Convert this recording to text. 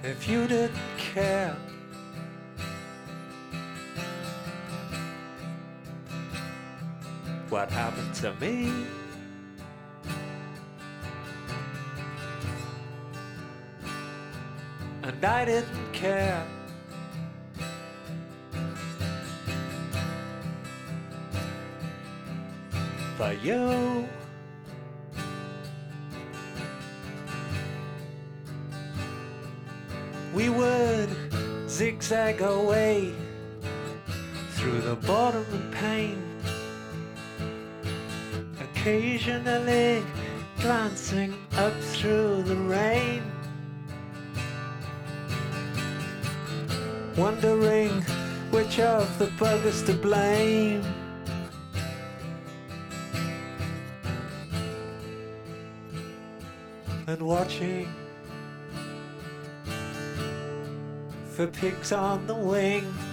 if you didn't care. What happened to me? And I didn't care. But you, we would zigzag our way through the boredom and pain, occasionally glancing up through the rain, wondering which of the buggers to blame. And watching for pigs on the wing.